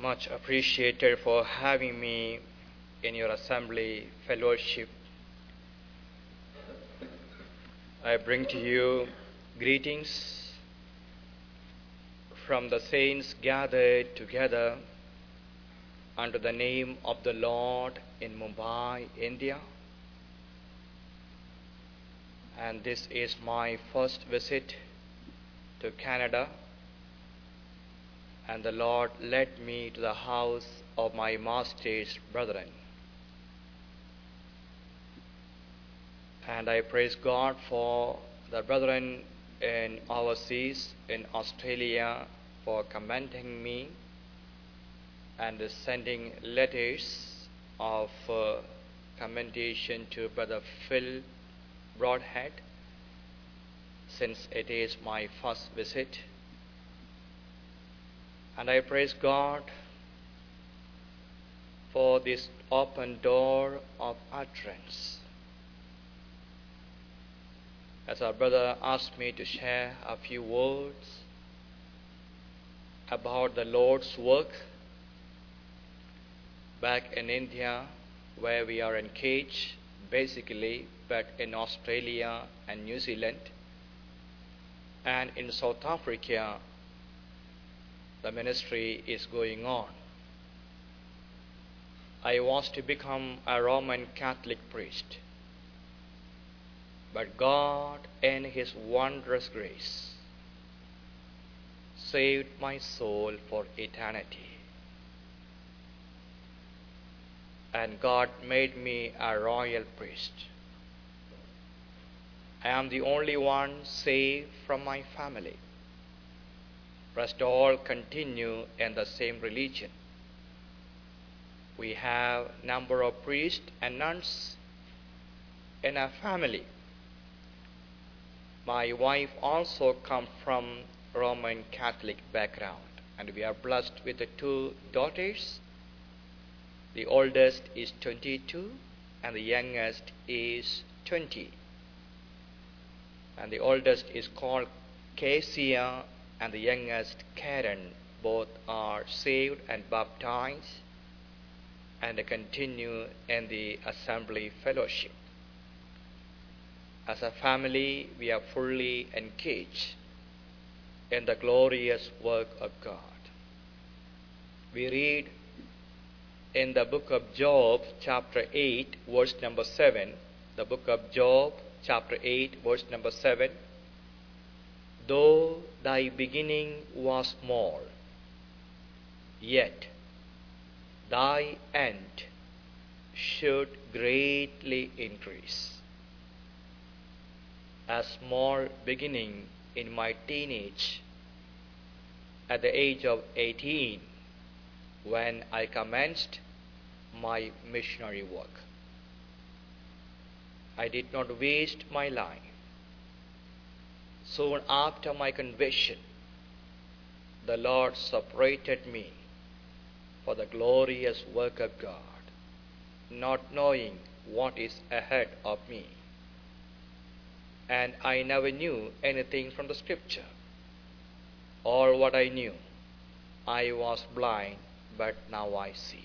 much appreciated for having me in your assembly fellowship. I bring to you greetings from the saints gathered together under the name of the Lord in Mumbai, India. And this is my first visit to Canada, and the Lord led me to the house of my master's brethren. And I praise God for the brethren in overseas, in Australia, for commending me and sending letters of commendation to Brother Phil Broadhead, since it is my first visit. And I praise God for this open door of utterance. As our brother asked me to share a few words about the Lord's work back in India, where we are engaged basically, but in Australia and New Zealand, and in South Africa, the ministry is going on. I was to become a Roman Catholic priest, but God, in His wondrous grace, saved my soul for eternity. And God made me a royal priest. I am the only one saved from my family. Rest all continue in the same religion. We have number of priests and nuns in our family. My wife also comes from Roman Catholic background, and we are blessed with the 2 daughters. The oldest is 22 and the youngest is 20. And the oldest is called Kezia and the youngest Karen. Both are saved and baptized and continue in the assembly fellowship. As a family, we are fully engaged in the glorious work of God. We read in the book of Job, chapter 8, verse number 7, the book of Job, chapter 8, verse number 7, though thy beginning was small, yet thy end should greatly increase. A small beginning in my teenage, at the age of 18, when I commenced my missionary work. I did not waste my life. Soon after my conversion, the Lord separated me for the glorious work of God, not knowing what is ahead of me. And I never knew anything from the Scripture. All what I knew, I was blind, but now I see.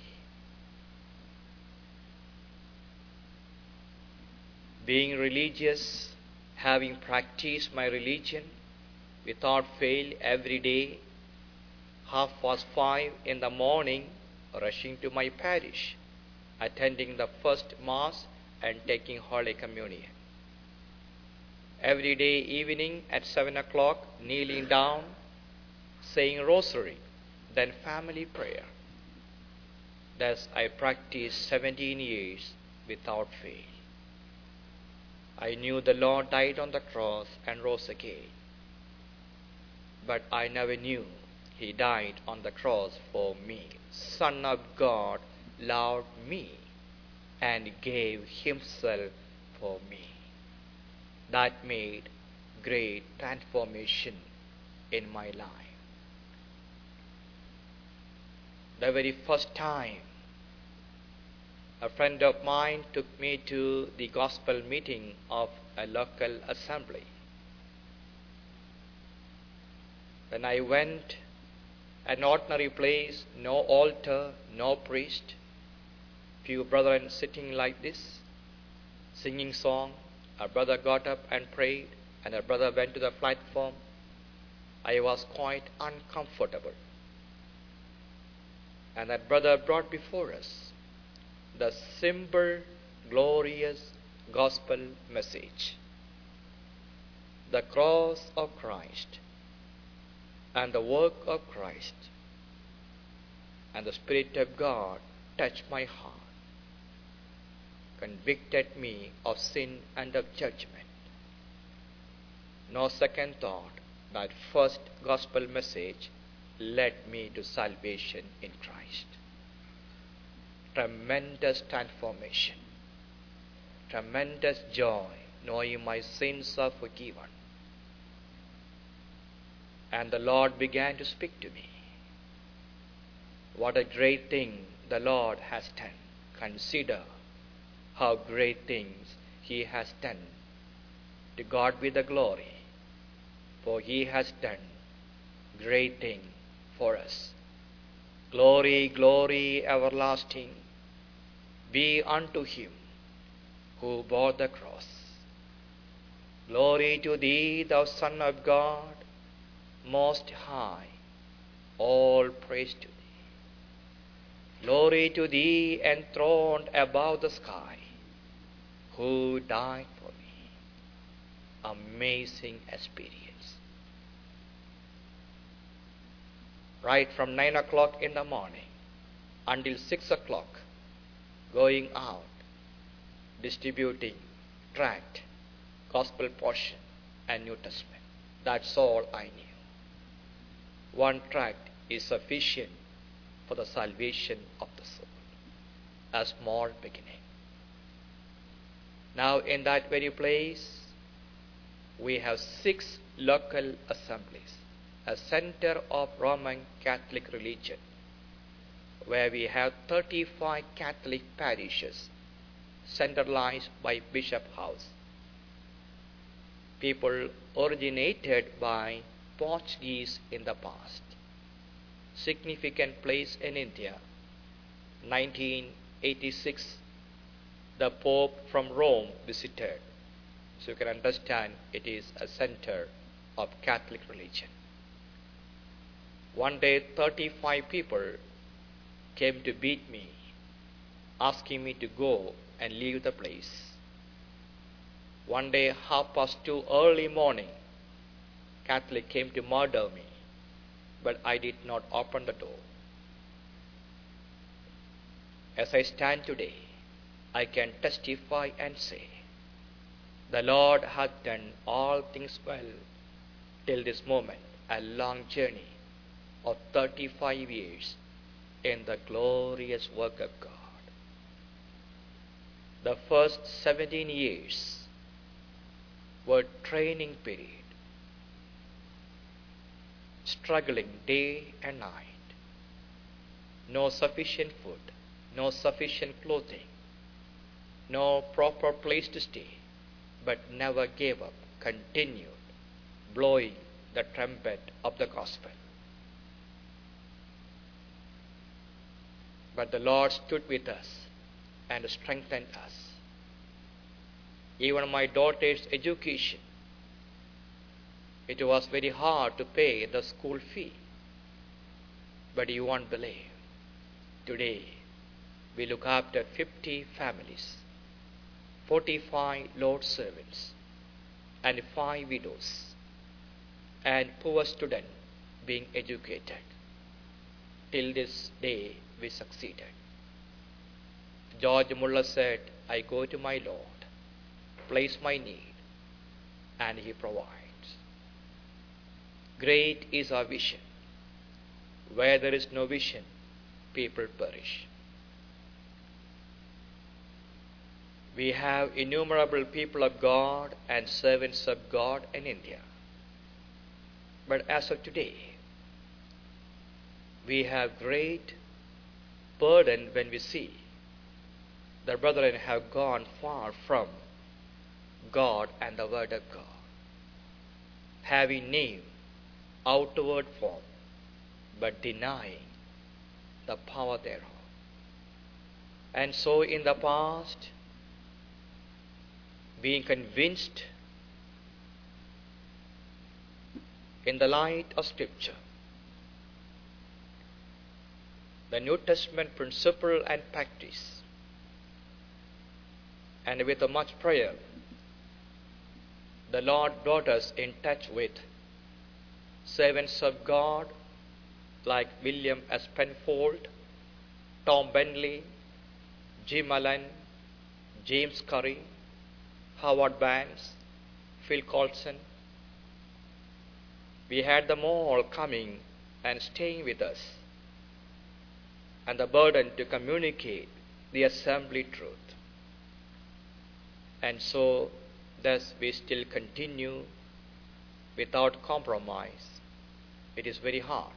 Being religious, having practiced my religion without fail every day, 5:30 in the morning, rushing to my parish, attending the first Mass and taking Holy Communion. Every day evening at 7 o'clock, kneeling down, saying Rosary, then family prayer. Thus I practiced 17 years without fail. I knew the Lord died on the cross and rose again, but I never knew He died on the cross for me. Son of God loved me and gave Himself for me. That made great transformation in my life. The very first time a friend of mine took me to the gospel meeting of a local assembly. When I went, An ordinary place, no altar, no priest. Few brethren sitting like this, singing song. A brother got up and prayed, and a brother went to the platform. I was quite uncomfortable. And that brother brought before us the simple, glorious gospel message. The cross of Christ and the work of Christ, and the Spirit of God touched my heart, convicted me of sin and of judgment. No second thought, that first gospel message led me to salvation in Christ. Tremendous transformation, tremendous joy, knowing my sins are forgiven. And the Lord began to speak to me. What a great thing the Lord has done. Consider how great things He has done. To God be the glory, for He has done great thing for us. Glory, glory everlasting be unto Him who bore the cross. Glory to Thee, Thou Son of God, Most High, all praise to Thee. Glory to Thee enthroned above the sky, who died for me. Amazing experience. Right from 9 o'clock in the morning until 6 o'clock, going out, distributing tract, gospel portion, and New Testament. That's all I knew. One tract is sufficient for the salvation of the soul. A small beginning. Now in that very place, we have 6 local assemblies, a center of Roman Catholic religion, where we have 35 Catholic parishes centralized by Bishop House. People originated by Portuguese in the past. Significant place in India. 1986, the Pope from Rome visited. So you can understand it is a center of Catholic religion. One day 35 people came to beat me, asking me to go and leave the place. One day 2:30 early morning, Catholic came to murder me, but I did not open the door. As I stand today, I can testify and say, the Lord hath done all things well till this moment, a long journey of 35 years in the glorious work of God. The first 17 years were training period, struggling day and night, no sufficient food, no sufficient clothing, no proper place to stay, but never gave up, continued blowing the trumpet of the gospel. But the Lord stood with us and strengthened us. Even my daughter's education, it was very hard to pay the school fee. But you won't believe, today we look after 50 families, 45 Lord servants, and 5 widows, and poor students being educated. Till this day we succeeded. George Muller said, I go to my Lord, place my need, and He provides. Great is our vision. Where there is no vision, people perish. We have innumerable people of God and servants of God in India. But as of today, we have great burden when we see the brethren have gone far from God and the Word of God, having name, outward form, but denying the power thereof. And so in the past, being convinced in the light of Scripture, the New Testament principle and practice, and with much prayer, the Lord brought us in touch with servants of God like William S. Penfold, Tom Bentley, Jim Allen, James Curry, Howard Banks, Phil Colson. We had them all coming and staying with us, and the burden to communicate the assembly truth. And so, thus we still continue without compromise. It is very hard.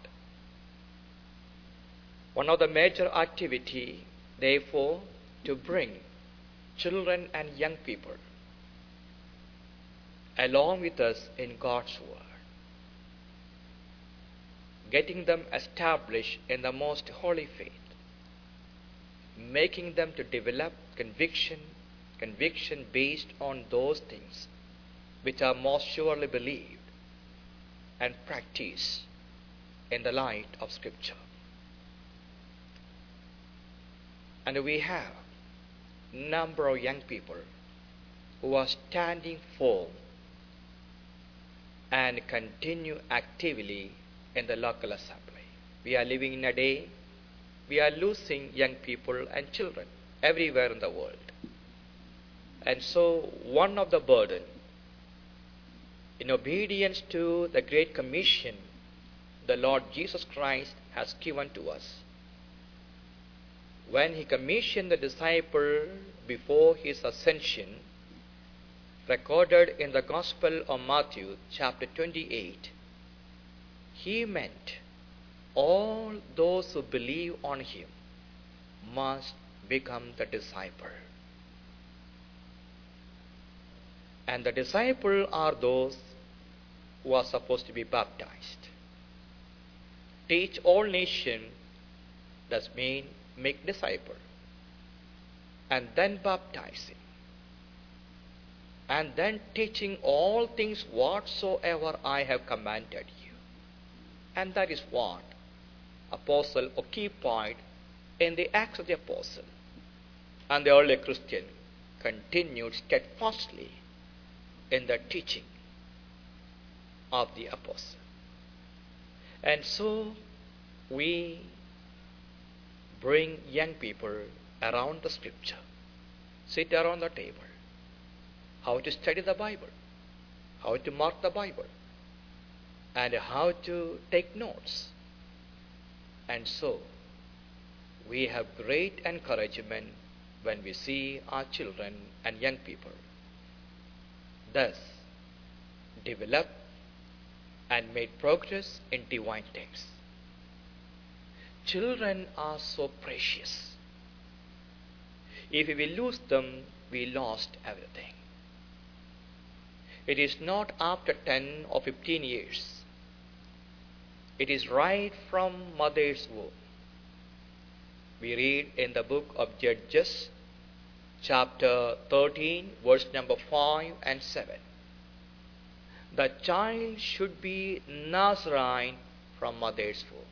One of the major activity, therefore, to bring children and young people along with us in God's Word, getting them established in the most holy faith, making them to develop conviction based on those things which are most surely believed and practiced in the light of Scripture. And we have a number of young people who are standing firm and continue actively in the local assembly. We are living in a day we are losing young people and children everywhere in the world. And so one of the burden, in obedience to the Great Commission the Lord Jesus Christ has given to us, when He commissioned the disciple before His ascension, recorded in the Gospel of Matthew chapter 28, He meant all those who believe on Him must become the disciple. And the disciple are those who are supposed to be baptized. Teach all nations, does mean make disciple, and then baptizing, and then teaching all things whatsoever I have commanded you. And that is what Apostle occupied in the Acts of the Apostle. And the early Christian continued steadfastly in the teaching of the Apostle. And so we bring young people around the Scripture, sit around the table, how to study the Bible, how to mark the Bible, and how to take notes. And so we have great encouragement when we see our children and young people thus develop and make progress in divine things. Children are so precious. If we lose them, we lost everything. It is not after 10 or 15 years. It is right from mother's womb. We read in the book of Judges, chapter 13, verse number 5 and 7. The child should be Nazarene from mother's womb.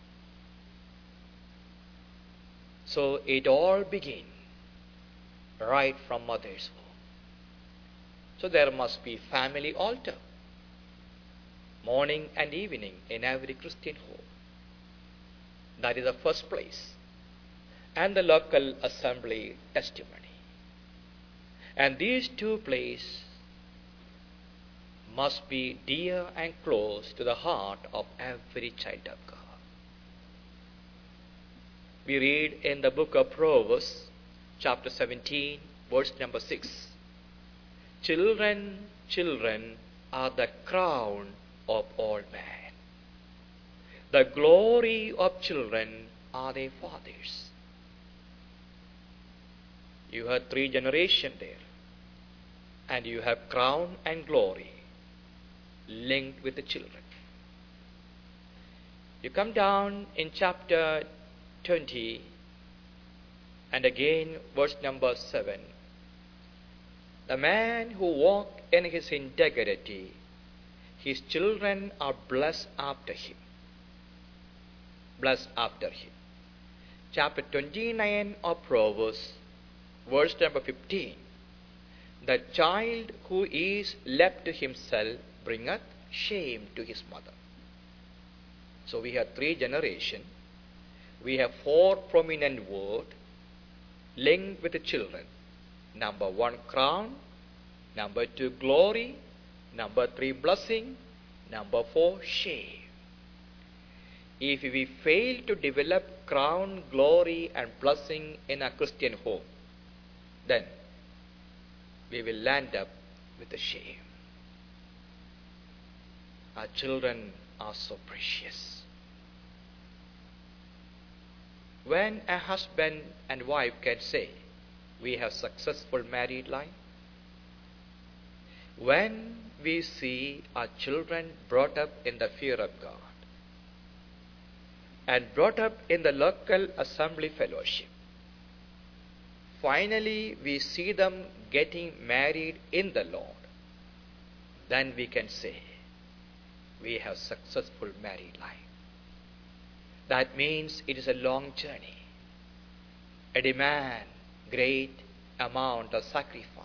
So it all begins right from mother's womb. So there must be family altar, morning and evening in every Christian home. That is the first place. And the local assembly testimony. And these two places must be dear and close to the heart of every child of God. We read in the book of Proverbs, chapter 17, verse number 6. Children, children are the crown of all men. The glory of children are their fathers. You have 3 generations there. And you have crown and glory linked with the children. You come down in chapter 20 and again verse number 7. The man who walked in his integrity, his children are blessed after him. Blessed after him. Chapter 29 of Proverbs, verse number 15. The child who is left to himself bringeth shame to his mother. So we have 3 generations. We have 4 prominent words linked with the children. Number 1, crown. Number 2, glory. Number 3, blessing. Number 4, shame. If we fail to develop crown, glory and blessing in a Christian home, then we will land up with the shame. Our children are so precious. When a husband and wife can say, we have successful married life, when we see our children brought up in the fear of God and brought up in the local assembly fellowship, finally we see them getting married in the Lord, then we can say we have successful married life. That means it is a long journey. It demands great amount of sacrifice.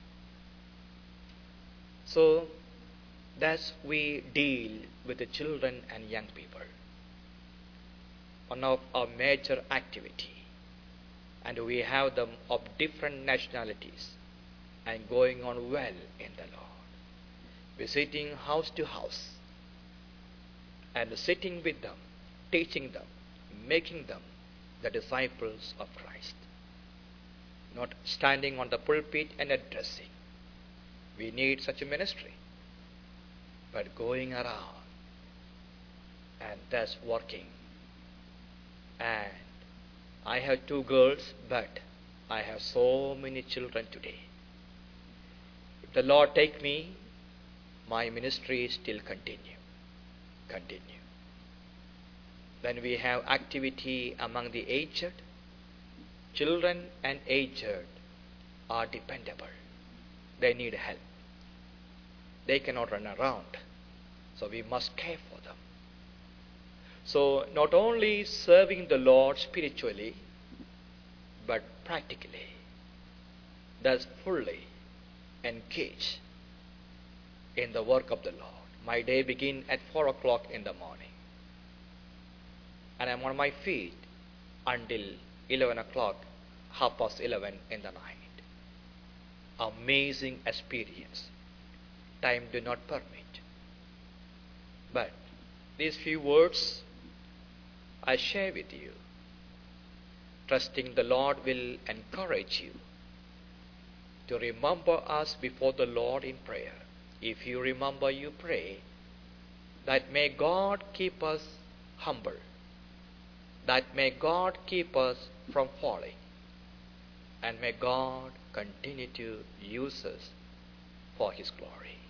So thus we deal with the children and young people. One of our major activity, and we have them of different nationalities and going on well in the Lord. Visiting house to house and sitting with them, teaching them, making them the disciples of Christ. Not standing on the pulpit and addressing. We need such a ministry. But going around and thus working. And I have 2 girls, but I have so many children today. If the Lord take me, my ministry still continue. Then we have activity among the aged. Children and aged are dependable. They need help. They cannot run around. So we must care for them. So not only serving the Lord spiritually, but practically, thus fully engaged in the work of the Lord. My day begins at 4 o'clock in the morning. And I'm on my feet until 11 o'clock, 11:30 in the night. Amazing experience. Time do not permit. But these few words I share with you, trusting the Lord will encourage you to remember us before the Lord in prayer. If you remember, you pray that may God keep us humble, that may God keep us from falling, and may God continue to use us for His glory.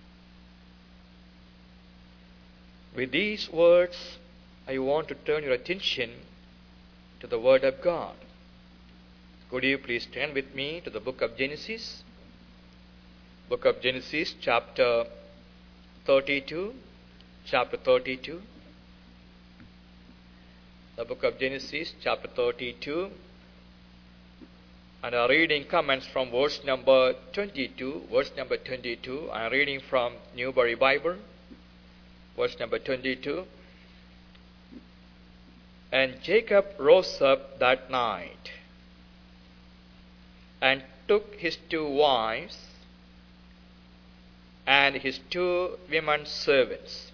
With these words, I want to turn your attention to the Word of God. Could you please turn with me to the book of Genesis? Book of Genesis, chapter 32. Chapter 32. The book of Genesis, chapter 32. And our reading comments from verse number 22. Verse number 22. I am reading from Newbury Bible. Verse number 22. And Jacob rose up that night and took his 2 wives and his 2 women servants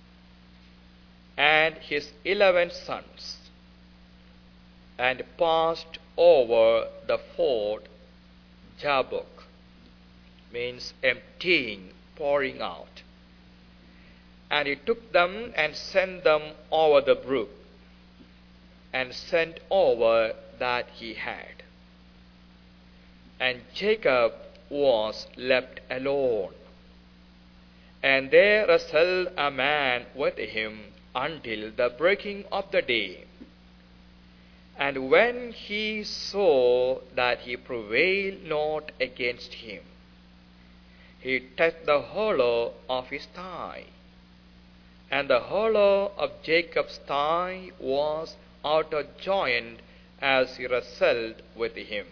and his 11 sons, and passed over the ford Jabbok, means emptying, pouring out. And he took them and sent them over the brook, and sent over that he had. And Jacob was left alone, and there wrestled a man with him until the breaking of the day. And when he saw that he prevailed not against him, he touched the hollow of his thigh. And the hollow of Jacob's thigh was out of joint as he wrestled with him.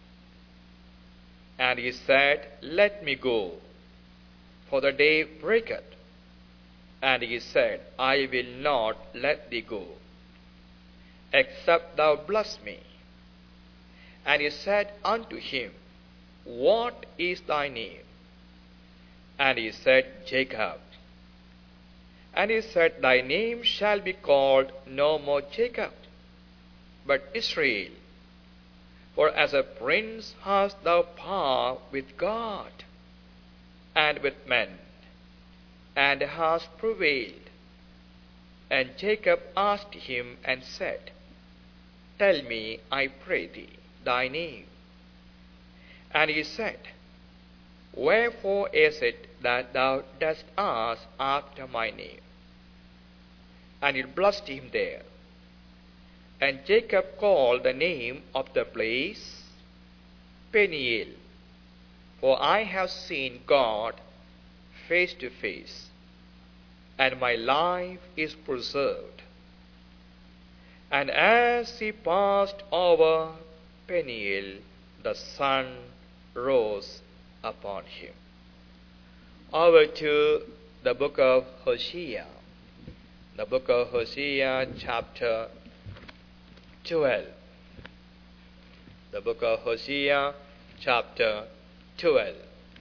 And he said, Let me go, for the day breaketh. And he said, I will not let thee go, except thou bless me. And he said unto him, What is thy name? And he said, Jacob. And he said, Thy name shall be called no more Jacob, but Israel. For as a prince hast thou power with God and with men, and hast prevailed. And Jacob asked him and said, Tell me, I pray thee, thy name. And he said, Wherefore is it that thou dost ask after my name? And he blessed him there. And Jacob called the name of the place Peniel, for I have seen God face to face, and my life is preserved. And as he passed over Peniel, the sun rose upon him. Over to the book of Hosea. The book of Hosea, chapter 12. The book of Hosea, chapter 12.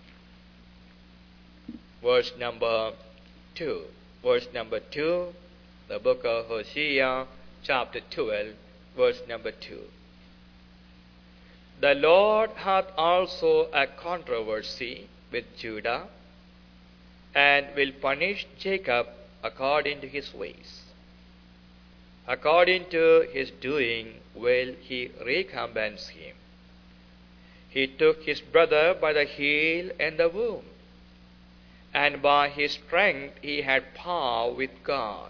Verse number 2. Verse number 2. The book of Hosea, chapter 12, verse number 2. The Lord hath also a controversy with Judah, and will punish Jacob according to his ways. According to his doing will he recompense him. He took his brother by the heel and the womb, and by his strength he had power with God.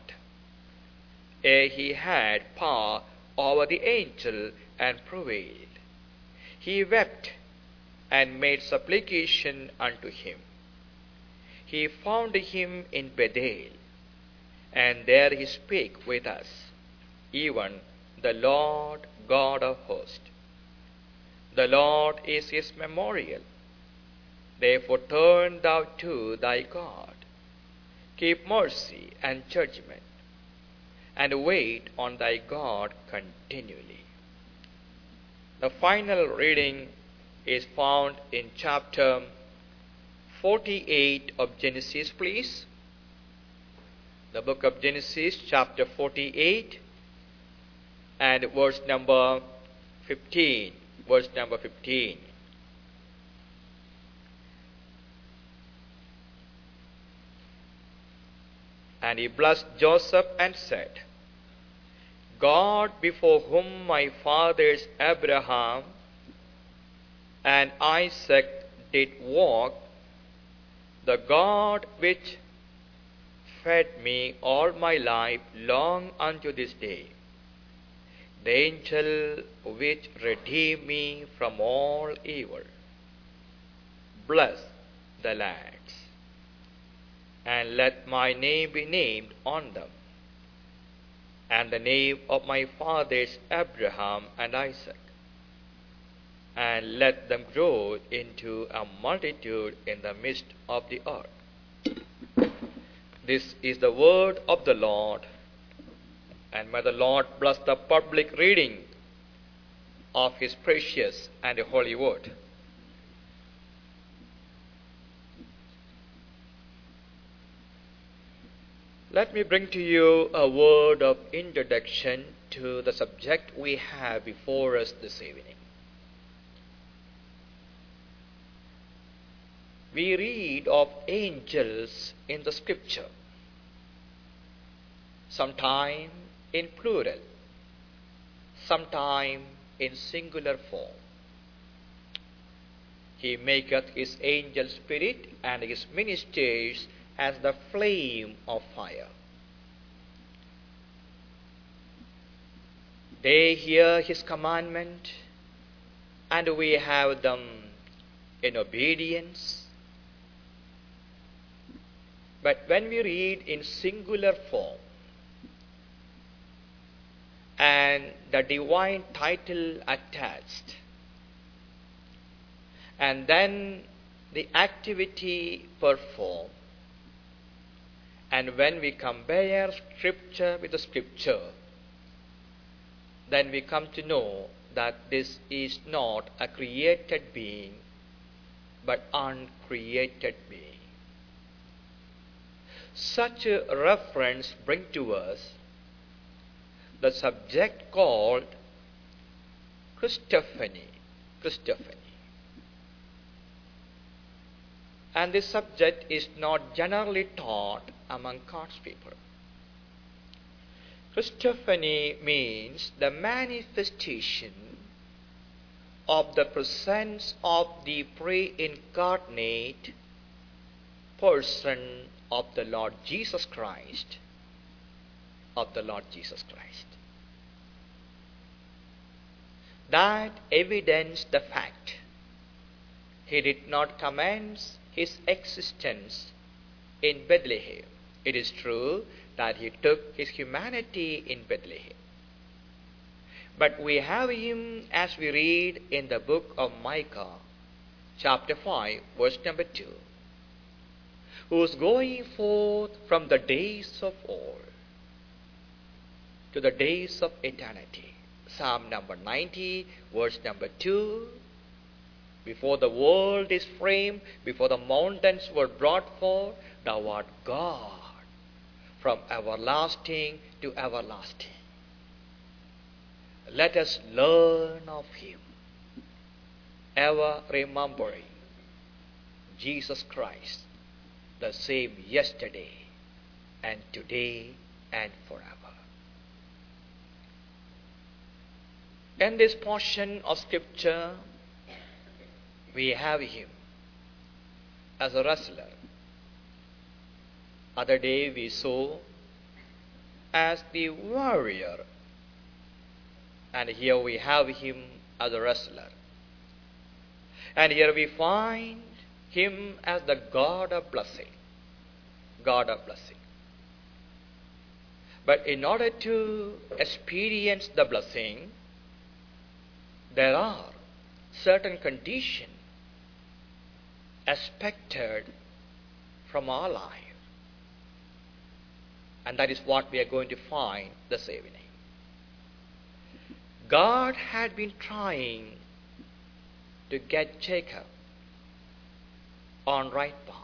He had power over the angel and prevailed. He wept and made supplication unto him. He found him in Bethel, and there he spake with us, even the Lord God of hosts. The Lord is his memorial. Therefore turn thou to thy God. Keep mercy and judgment, and wait on thy God continually. The final reading is found in chapter 48 of Genesis, please. The book of Genesis, chapter 48, and verse number 15. Verse number 15. And he blessed Joseph and said, God before whom my fathers Abraham and Isaac did walk, the God which fed me all my life long unto this day, the angel which redeemed me from all evil, bless the lands, and let my name be named on them, and the name of my fathers Abraham and Isaac, and let them grow into a multitude in the midst of the earth. This is the word of the Lord, and may the Lord bless the public reading of his precious and holy word. Let me bring to you a word of introduction to the subject we have before us this evening. We read of angels in the scripture, sometime in plural, sometime in singular form. He maketh his angel spirit and his ministers as the flame of fire. They hear His commandment, and we have them in obedience. But when we read in singular form, and the divine title attached, and then the activity performed, and when we compare Scripture with the Scripture, then we come to know that this is not a created being, but uncreated being. Such a reference brings to us the subject called Christophany. And this subject is not generally taught among God's people. Christophany means the manifestation of the presence of the pre-incarnate person of the Lord Jesus Christ. That evidenced the fact He did not commence His existence in Bethlehem. It is true that He took His humanity in Bethlehem. But we have Him as we read in the book of Micah, chapter 5, verse number 2, who is going forth from the days of old to the days of eternity. Psalm number 90, verse number 2, before the world is framed, before the mountains were brought forth, thou art God, from everlasting to everlasting. Let us learn of Him, ever remembering Jesus Christ, the same yesterday and today and forever. In this portion of Scripture, we have Him as a wrestler. Other day we saw as the warrior, and here we have Him as a wrestler. And here we find Him as the God of blessing. But in order to experience the blessing, there are certain conditions expected from our life. And that is what we are going to find this evening. God had been trying to get Jacob on right path.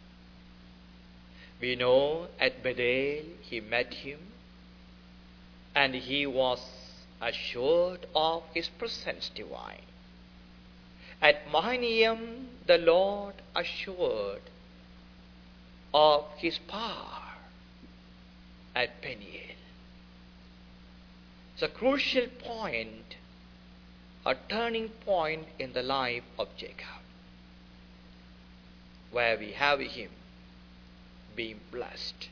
We know at Bethel He met him, and he was assured of His presence divine. At Mahanaim, the Lord assured of His power. At Peniel, it's a crucial point, a turning point in the life of Jacob, where we have him being blessed.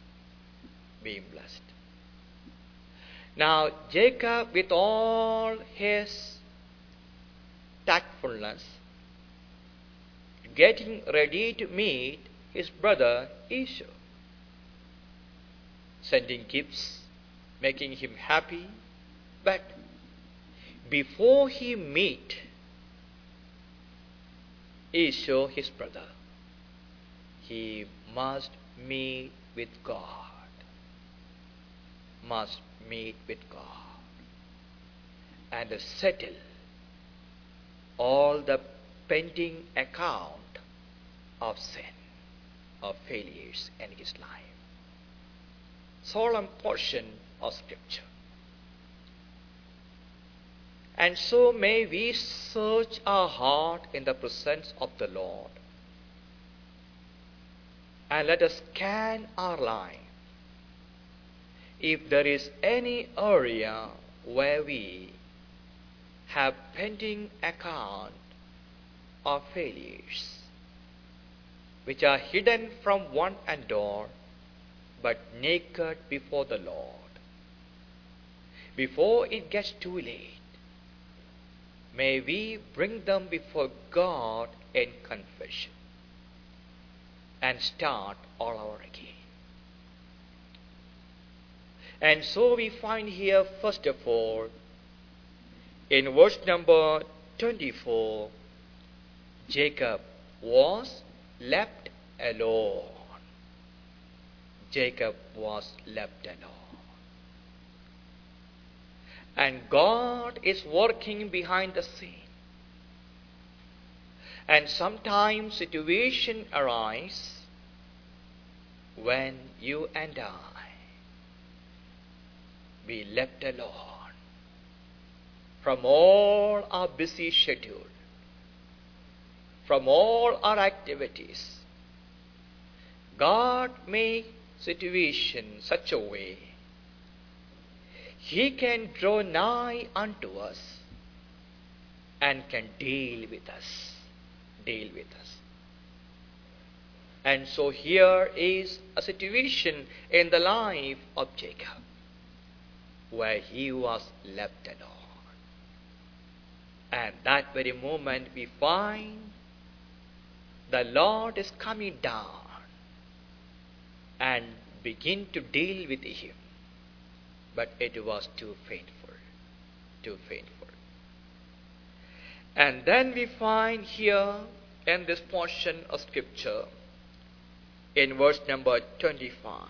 Now, Jacob, with all his tactfulness, getting ready to meet his brother Esau, sending gifts, making him happy. But before he meet Esau, his brother, he must meet with God. And settle all the pending account of sin, of failures in his life. Solemn portion of Scripture. And so may we search our heart in the presence of the Lord, and let us scan our life. If there is any area where we have pending account of failures, which are hidden from one and all, but naked before the Lord, before it gets too late, may we bring them before God in confession and start all over again. And so we find here, first of all, in verse number 24, Jacob was left alone. Jacob was left alone. And God is working behind the scene. And sometimes situations arise when you and I be left alone from all our busy schedule, from all our activities. God makes situation such a way He can draw nigh unto us and can deal with us. Deal with us. And so here is a situation in the life of Jacob where he was left alone. And that very moment we find the Lord is coming down and begin to deal with him. But it was too painful, too painful. And then we find here in this portion of scripture, in verse number 25,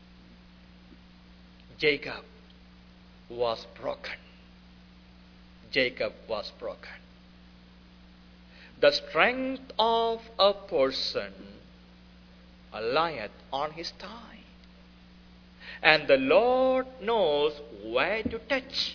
Jacob was broken. Jacob was broken. The strength of a person lieth on his thigh, and the Lord knows where to touch.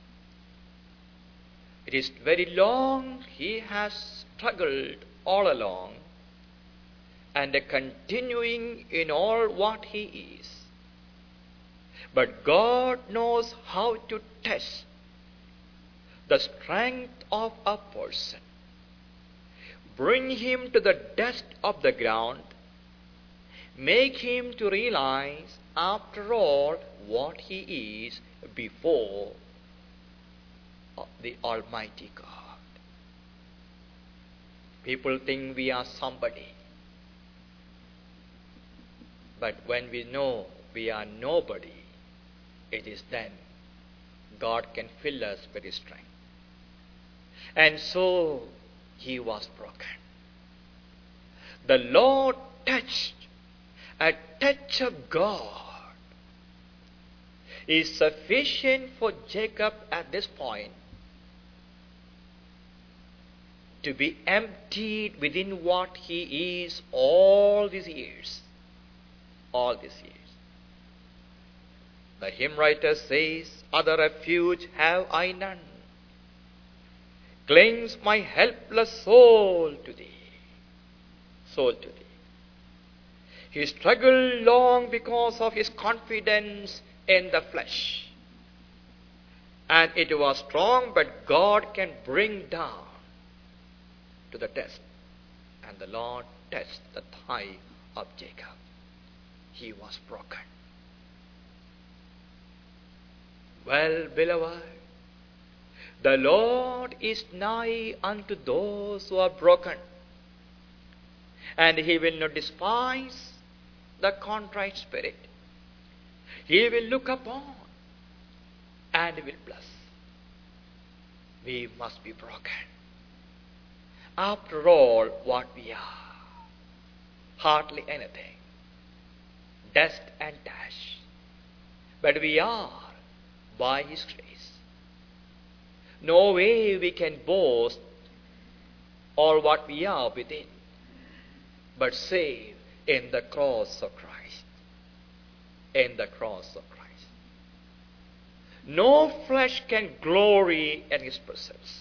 It is very long he has struggled all along, and continuing in all what he is. But God knows how to test the strength of a person, bring him to the dust of the ground, make him to realize after all what he is before the Almighty God. People think we are somebody, but when we know we are nobody, it is then God can fill us with His strength. And so he was broken. The Lord touched. A touch of God is sufficient for Jacob at this point to be emptied within what he is all these years. All these years. The hymn writer says, "Other refuge have I none. Clings my helpless soul to thee." Soul to thee. He struggled long because of his confidence in the flesh. And it was strong, but God can bring down to the test. And the Lord tested the thigh of Jacob. He was broken. Well, beloved, the Lord is nigh unto those who are broken, and He will not despise the contrite spirit. He will look upon and will bless. We must be broken. After all, what we are, hardly anything, dust and dash, but we are by His grace. No way we can boast all what we are within, but save in the cross of Christ. In the cross of Christ. No flesh can glory in His presence.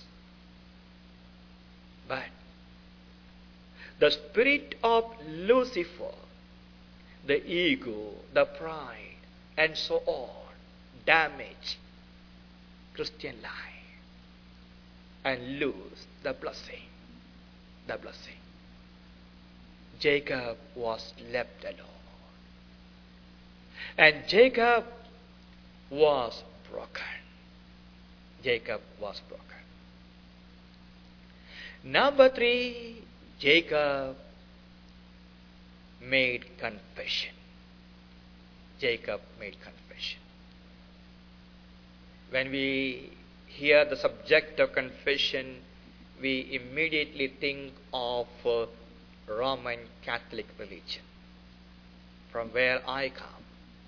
But the spirit of Lucifer, the ego, the pride, and so on, damage Christian life and lose the blessing. The blessing. Jacob was left alone. And Jacob was broken. Jacob was broken. Number 3, Jacob made confession. Jacob made confession. When we hear the subject of confession, we immediately think of Roman Catholic religion, from where I come.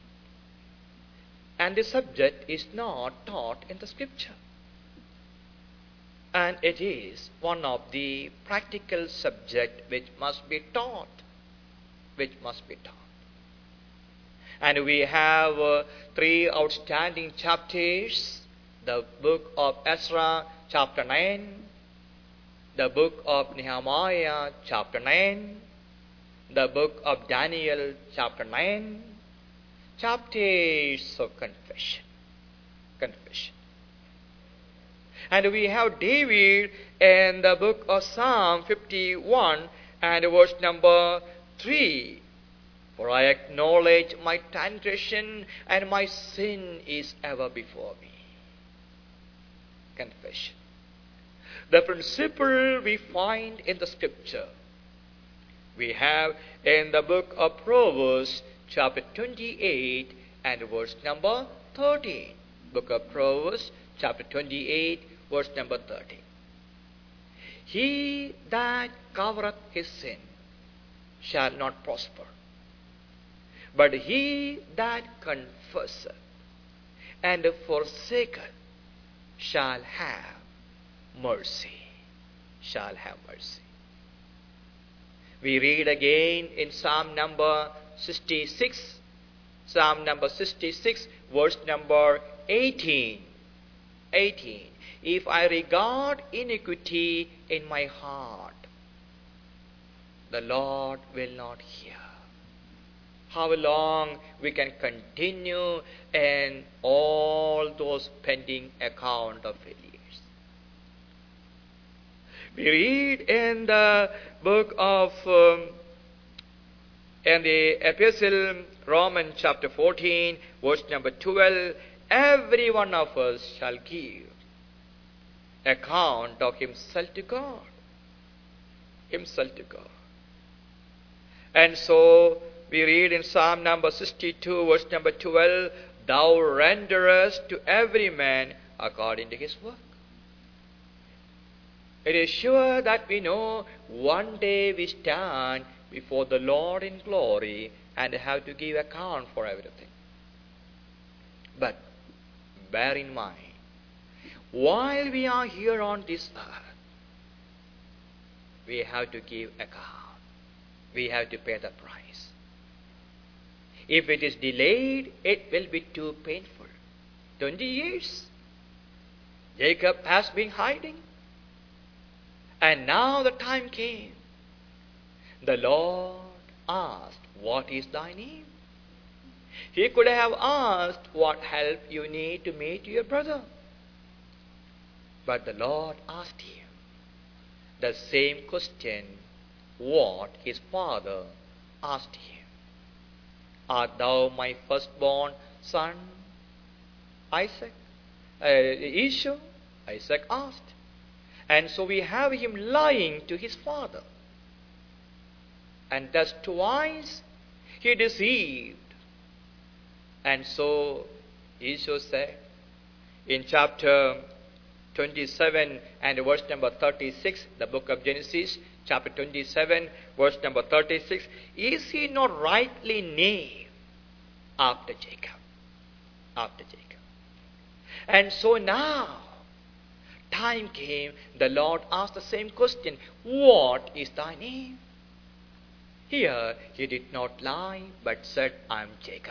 And the subject is not taught in the scripture. And it is one of the practical subjects which must be taught. And we have 3 outstanding chapters: the book of Ezra, chapter 9, the book of Nehemiah, chapter 9, the book of Daniel, chapter 9, chapters of confession. And we have David in the book of Psalm 51 and verse number 3. For I acknowledge my transgression, and my sin is ever before me. Confession. The principle we find in the scripture, we have in the book of Proverbs, chapter 28 and verse number 13. Book of Proverbs, chapter 28, verse number 13. He that covereth his sin shall not prosper, but he that confesseth and forsaketh shall have mercy. We read again in Psalm number 66, verse number 18. If I regard iniquity in my heart, the Lord will not hear. How long we can continue in all those pending account of failures? We read in the book of, in the epistle, Romans chapter 14, verse number 12, every one of us shall give account of himself to God. And so we read in Psalm number 62, verse number 12, thou renderest to every man according to his work. It is sure that we know one day we stand before the Lord in glory and have to give account for everything. But bear in mind, while we are here on this earth, we have to give account. We have to pay the price. If it is delayed, it will be too painful. 20 years. Jacob has been hiding. And now the time came. The Lord asked, what is thy name? He could have asked what help you need to meet your brother. But the Lord asked him the same question what his father asked him. Art thou my firstborn son, Isaac? Esau? Isaac asked. And so we have him lying to his father. And thus twice he deceived. And so Esau said in chapter 27 and verse number 36, the book of Genesis, chapter 27, verse number 36, is he not rightly named after Jacob? And so now, time came, the Lord asked the same question, what is thy name? Here he did not lie, but said, I am Jacob.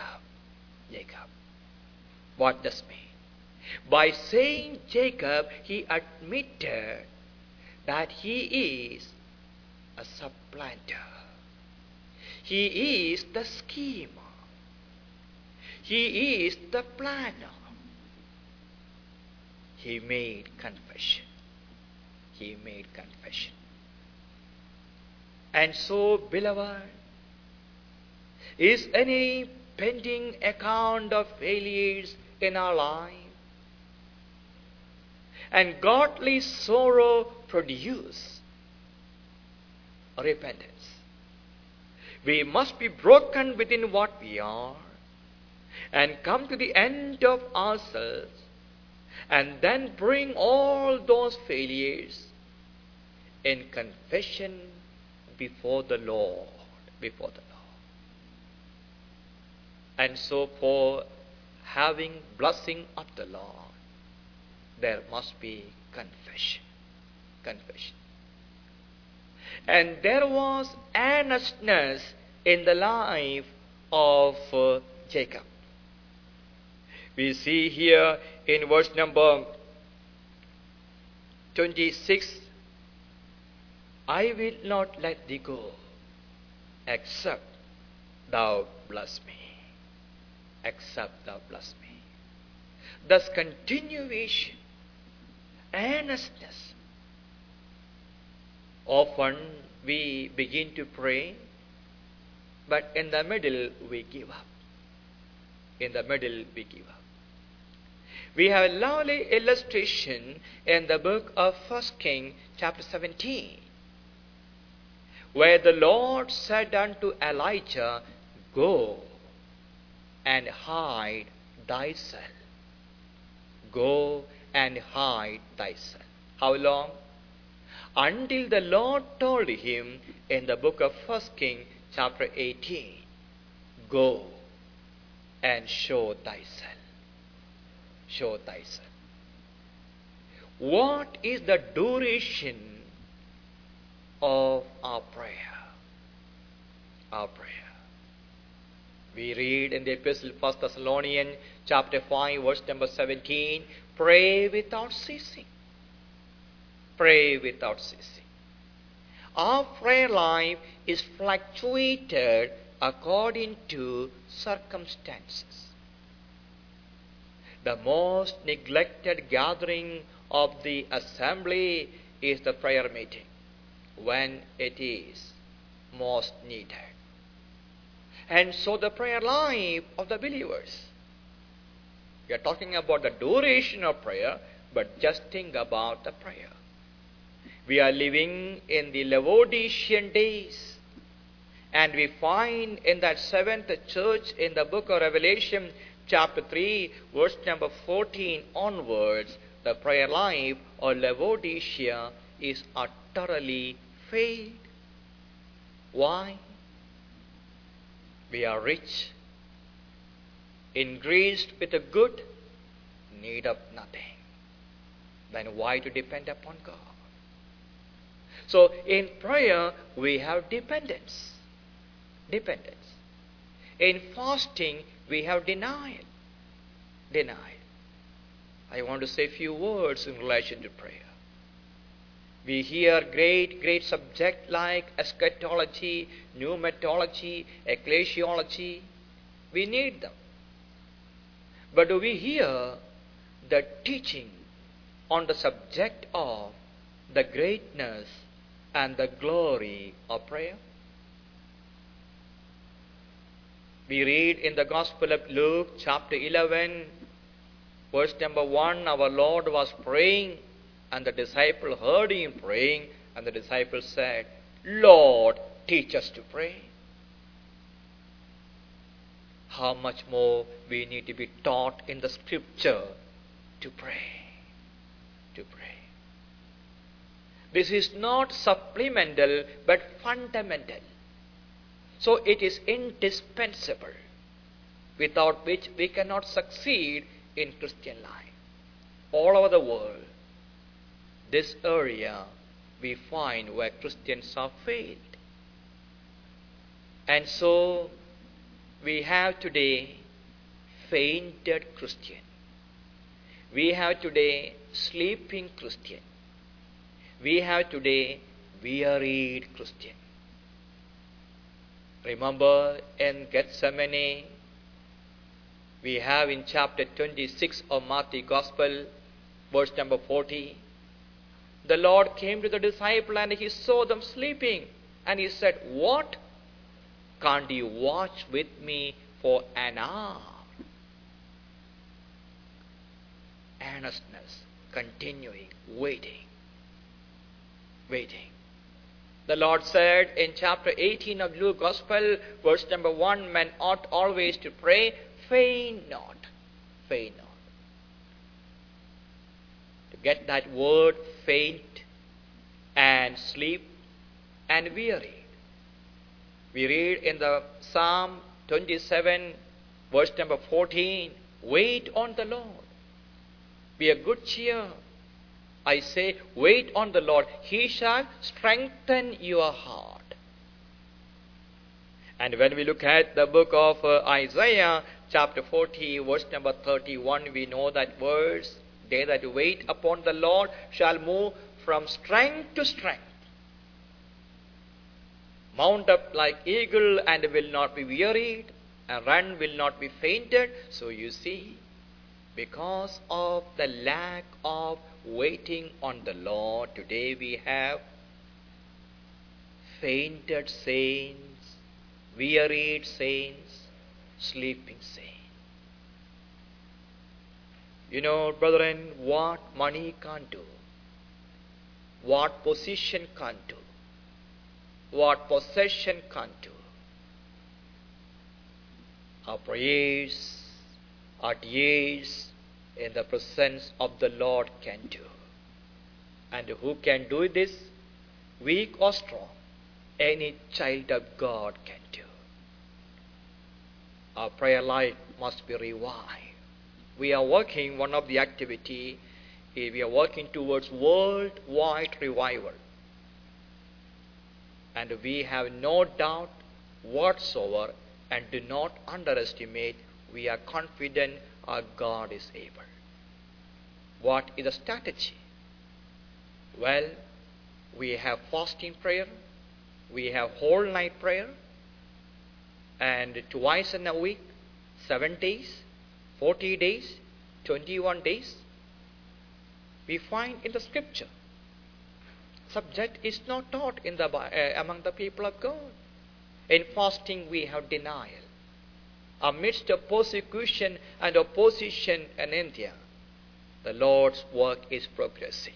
What does mean? By saying Jacob, he admitted that he is a supplanter. He is the schemer. He is the planner. He made confession. And so, beloved, is any pending account of failures in our life? And godly sorrow produce repentance. We must be broken within what we are and come to the end of ourselves and then bring all those failures in confession before the Lord. Before the Lord. And so for having blessing of the Lord, there must be confession. Confession. And there was earnestness in the life of Jacob. We see here in verse number 26, I will not let thee go, except thou bless me. Except thou bless me. Thus continuation, earnestness. Often we begin to pray, but in the middle we give up. In the middle we give up. We have a lovely illustration in the book of 1 Kings chapter 17, where the Lord said unto Elijah, go and hide thyself. Go and hide thyself. How long? Until the Lord told him in the book of 1 Kings chapter 18, go and show thyself. Show thyself. What is the duration of our prayer? Our prayer. We read in the epistle 1 Thessalonians chapter 5 verse number 17, pray without ceasing. Pray without ceasing. Our prayer life is fluctuated according to circumstances. The most neglected gathering of the assembly is the prayer meeting, when it is most needed. And so the prayer life of the believers. We are talking about the duration of prayer, but just think about the prayer. We are living in the Laodicean days, and we find in that seventh church in the book of Revelation chapter 3 verse number 14 onwards, the prayer life of Laodicea is utterly failed. Why? We are rich, increased with a good, need of nothing. Then why to depend upon God? So in prayer we have dependence. Dependence. In fasting we have denial. Denial. I want to say a few words in relation to prayer. We hear great subjects like eschatology, pneumatology, ecclesiology. We need them. But do we hear the teaching on the subject of the greatness and the glory of prayer? We read in the Gospel of Luke chapter 11 verse number 1, our Lord was praying, and the disciple heard him praying, and the disciple said, Lord, teach us to pray. How much more we need to be taught in the scripture to pray. To pray. This is not supplemental but fundamental. So it is indispensable, without which we cannot succeed in Christian life. All over the world, this area we find where Christians are failed. And so we have today fainted Christian. We have today sleeping Christian. We have today wearied Christian. Remember in Gethsemane, we have in chapter 26 of Matthew Gospel, verse number 40, the Lord came to the disciple and he saw them sleeping. And he said, what? Can't you watch with me for an hour? Earnestness, continuing, waiting. Waiting. The Lord said in chapter 18 of Luke Gospel, verse number 1, men ought always to pray, faint not. Faint not. To get that word faint and sleep and weary. We read in the Psalm 27, verse number 14, wait on the Lord. Be of good cheer. I say, wait on the Lord. He shall strengthen your heart. And when we look at the book of Isaiah, chapter 40, verse number 31, we know that verse, they that wait upon the Lord shall move from strength to strength. Mount up like eagle and will not be wearied, and run will not be fainted. So you see, because of the lack of waiting on the Lord, today we have fainted saints, wearied saints, sleeping saints. You know, brethren, what money can't do, what position can't do, what possession can't do, our prayers, our tears in the presence of the Lord can do. And who can do this? Weak or strong, any child of God can do. Our prayer life must be revived. We are working, one of the activity, we are working towards worldwide revival. And we have no doubt whatsoever, and do not underestimate, we are confident our God is able. What is the strategy? Well, we have fasting prayer, we have whole night prayer, and twice in a week, 7 days, 40 days, 21 days. We find in the scripture. Subject is not taught in the among the people of God. In fasting we have denial. Amidst the persecution and opposition in India, the Lord's work is progressing.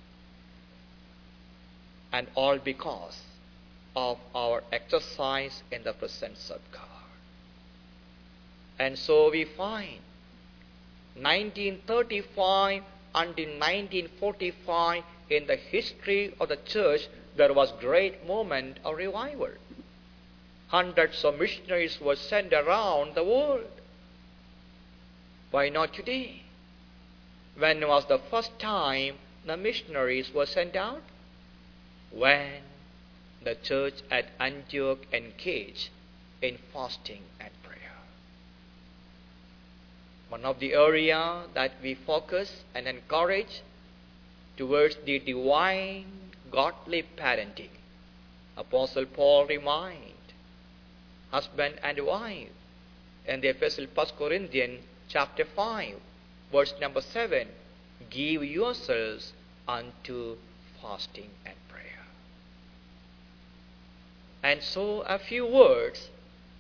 And all because of our exercise in the presence of God. And so we find 1935 until 1945 in the history of the church, there was great moment of revival. Hundreds of missionaries were sent around the world. Why not today? When was the first time the missionaries were sent out? When the church at Antioch engaged in fasting and prayer. One of the areas that we focus and encourage towards the divine godly parenting. Apostle Paul reminded husband and wife in the epistle 1 Corinthians chapter 5 verse number 7, give yourselves unto fasting and prayer. And so a few words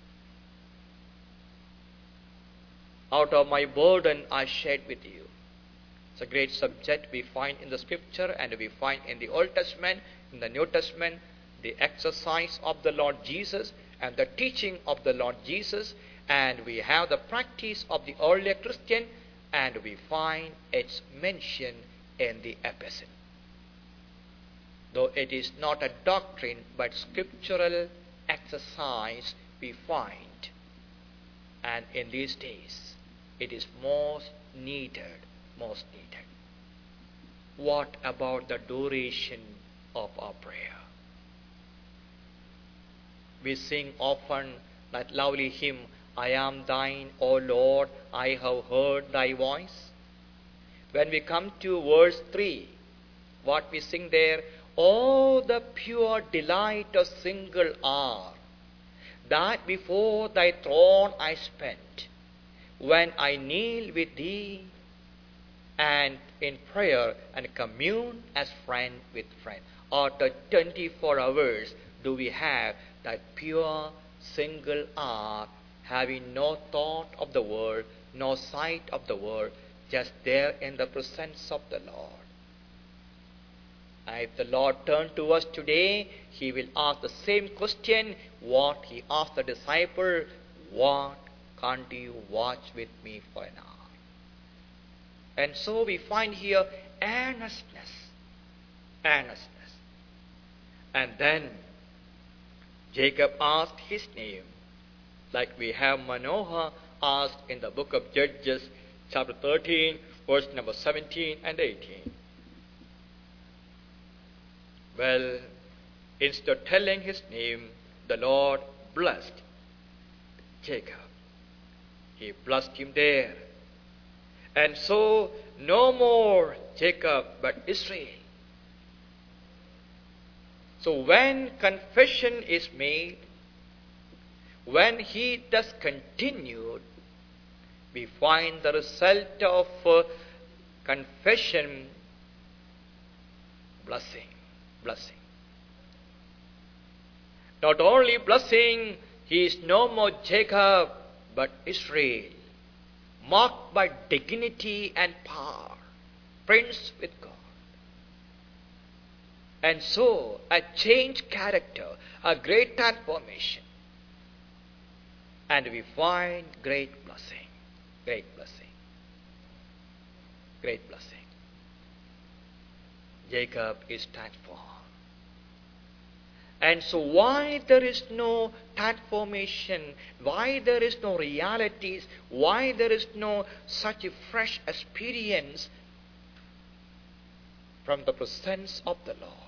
out of my burden I shared with you. It's a great subject we find in the scripture and we find in the Old Testament, in the New Testament, the exercise of the Lord Jesus and the teaching of the Lord Jesus, and we have the practice of the earlier Christian, and we find its mention in the epistle. Though it is not a doctrine but scriptural exercise we find, and in these days it is most needed. What about the duration of our prayer? We sing often that lovely hymn, I am thine, O Lord, I have heard thy voice. When we come to verse 3, what we sing there, oh, the pure delight of single hour, that before thy throne I spent, when I kneel with thee, and in prayer and commune as friend with friend. After 24 hours do we have that pure single hour, having no thought of the world, no sight of the world, just there in the presence of the Lord. If the Lord turned to us today, He will ask the same question what He asked the disciple, what can't you watch with me for an hour? And so we find here earnestness. Earnestness. And then Jacob asked his name, like we have Manoah asked in the book of Judges, chapter 13, verse number 17 and 18. Well, instead of telling his name, the Lord blessed Jacob. He blessed him there. And so, no more Jacob, but Israel. So when confession is made, when he thus continued, we find the result of confession, blessing. Blessing. Not only blessing, he is no more Jacob, but Israel, marked by dignity and power, prince with God. And so, a changed character, a great transformation. And we find great blessing, great blessing, great blessing. Jacob is transformed. And so why there is no transformation, why there is no realities, why there is no such a fresh experience from the presence of the Lord?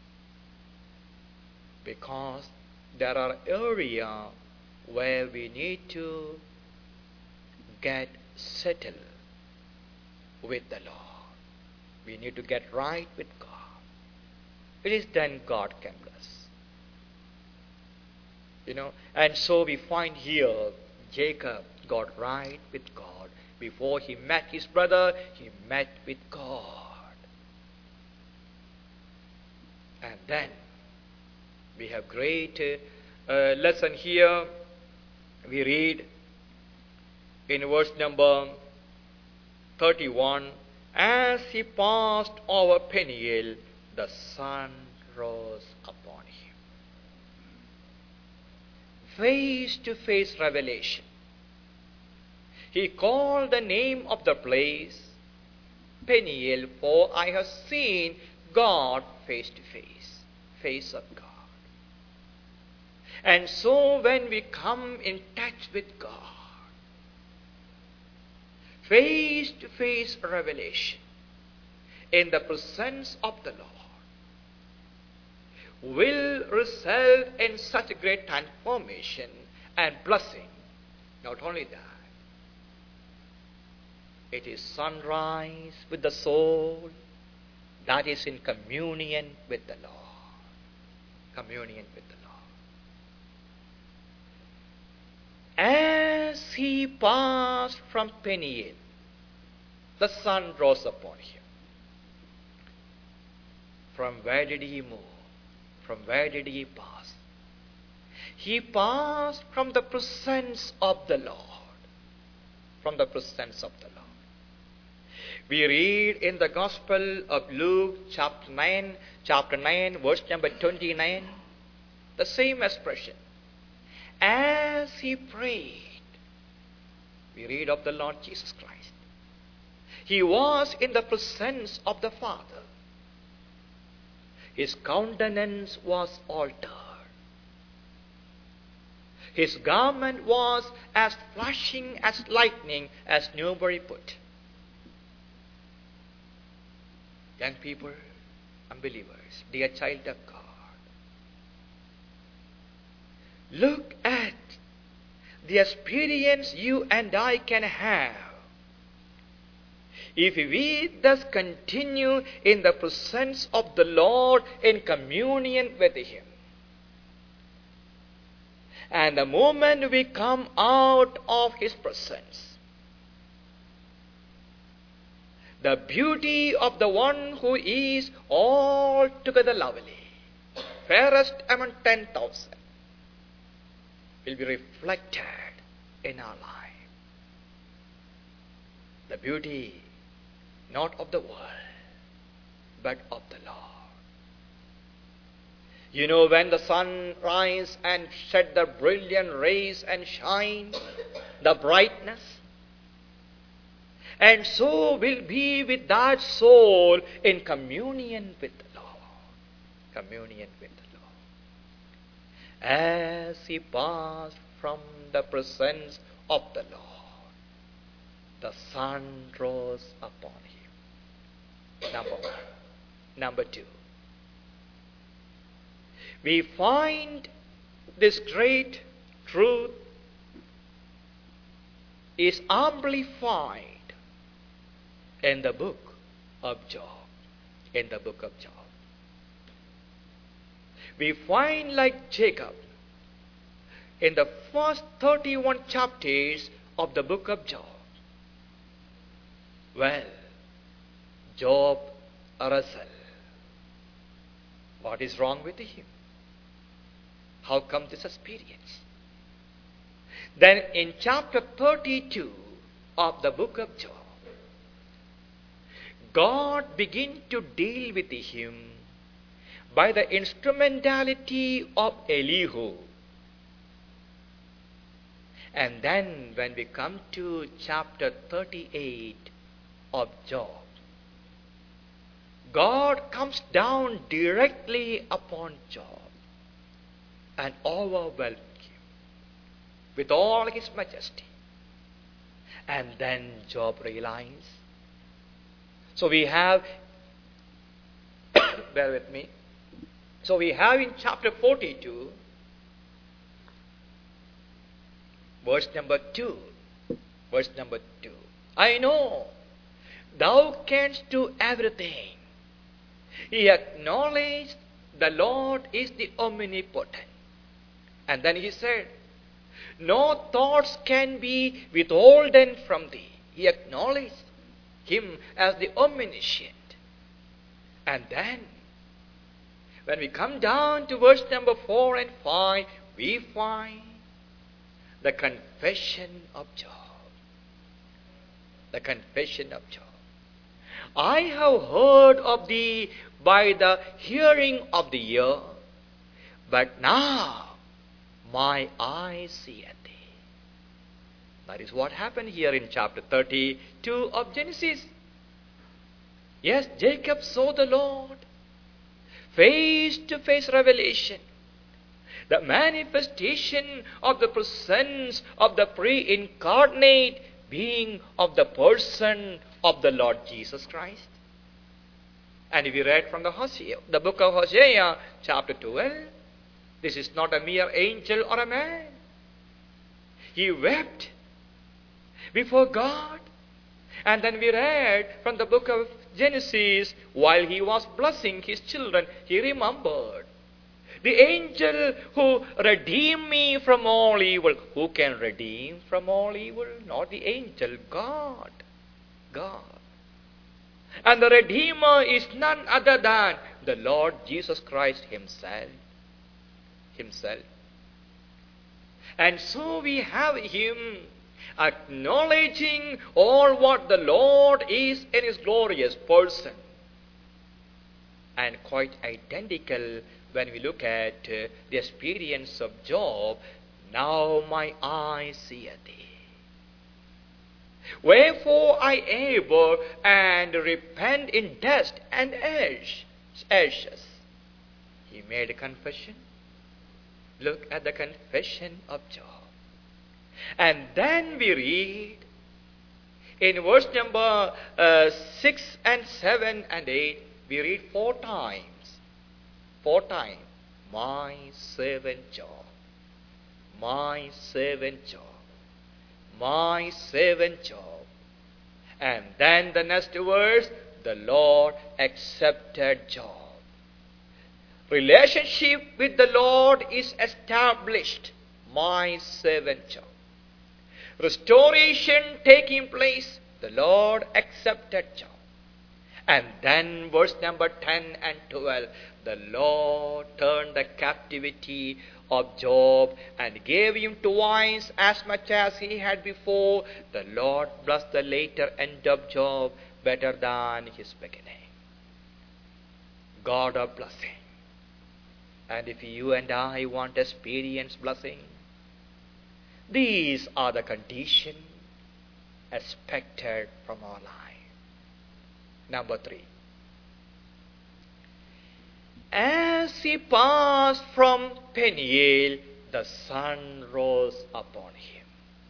Because there are areas where we need to get settled with the Lord. We need to get right with God. It is then God can bless. And so we find here Jacob got right with God. Before he met his brother, he met with God. And then we have great lesson here. We read in verse number 31, as he passed over Peniel, the sun rose upon him. Face-to-face revelation. He called the name of the place Peniel, for I have seen God face-to-face, face of God. And so when we come in touch with God, face-to-face revelation in the presence of the Lord will result in such a great transformation and blessing. Not only that, it is sunrise with the soul that is in communion with the Lord. Communion with the Lord. As he passed from Peniel, the sun rose upon him. From where did he move? From where did he pass? He passed from the presence of the Lord. From the presence of the Lord. We read in the Gospel of Luke, chapter 9, verse number 29, the same expression. As he prayed, we read of the Lord Jesus Christ. He was in the presence of the Father. His countenance was altered. His garment was as flashing as lightning, as Newbury put. Young people, unbelievers, dear child of God, look at the experience you and I can have if we thus continue in the presence of the Lord in communion with Him. And the moment we come out of His presence, the beauty of the one who is altogether lovely, fairest among 10,000, will be reflected in our life. The beauty not of the world, but of the Lord. You know, when the sun rise and shed the brilliant rays and shine, the brightness, and so will be with that soul in communion with the Lord. Communion with the Lord. As he passed from the presence of the Lord, the sun rose upon him. Number one. Number two. We find this great truth is amplified in the book of Job. In the book of Job. We find, like Jacob, in the first 31 chapters of the book of Job. Well, Job wrestled. What is wrong with him? How come this experience? Then in chapter 32 of the book of Job, God begins to deal with him by the instrumentality of Elihu. And then when we come to chapter 38 of Job, God comes down directly upon Job and overwhelms him with all his majesty. And then Job realizes. So we have, bear with me. So we have in chapter 42, verse number 2. Verse number 2. I know thou canst do everything. He acknowledged the Lord is the omnipotent. And then he said, no thoughts can be withholden from thee. He acknowledged him as the omniscient. And then, when we come down to verse number 4 and 5, we find the confession of Job. The confession of Job. I have heard of thee by the hearing of the ear, but now my eyes see thee. That is what happened here in chapter 32 of Genesis. Yes, Jacob saw the Lord. Face-to-face revelation. The manifestation of the presence of the pre-incarnate being of the person of the Lord Jesus Christ. And if you read from the book of Hosea, chapter 12, this is not a mere angel or a man. He wept before God. And then we read from the book of Genesis, while he was blessing his children, he remembered the angel who redeemed me from all evil. Who can redeem from all evil? Not the angel, God. God. And the Redeemer is none other than the Lord Jesus Christ himself. Himself. And so we have him acknowledging all what the Lord is in his glorious person. And quite identical when we look at the experience of Job. Now my eyes see thee. Wherefore I abhor and repent in dust and ashes. He made a confession. Look at the confession of Job. And then we read in verse number 6 and 7 and 8, we read 4 times. 4 times. My servant Job. My servant Job. My servant Job. And then the next verse, the Lord accepted Job. Relationship with the Lord is established. My servant Job. Restoration taking place. The Lord accepted Job. And then verse number 10 and 12. The Lord turned the captivity of Job and gave him twice as much as he had before. The Lord blessed the later end of Job better than his beginning. God of blessing. And if you and I want to experience blessing, these are the conditions expected from our life. Number 3. As he passed from Peniel, the sun rose upon him.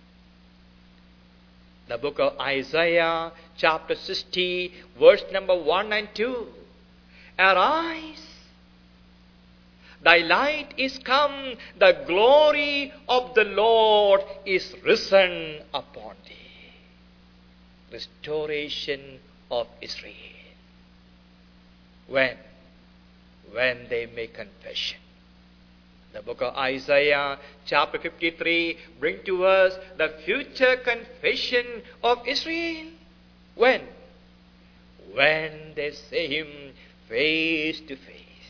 The book of Isaiah, chapter 60, verse number 1 and 2. Arise, thy light is come, the glory of the Lord is risen upon thee. Restoration of Israel. When they make confession. The book of Isaiah, chapter 53, bring to us the future confession of Israel. When? When they see him face to face.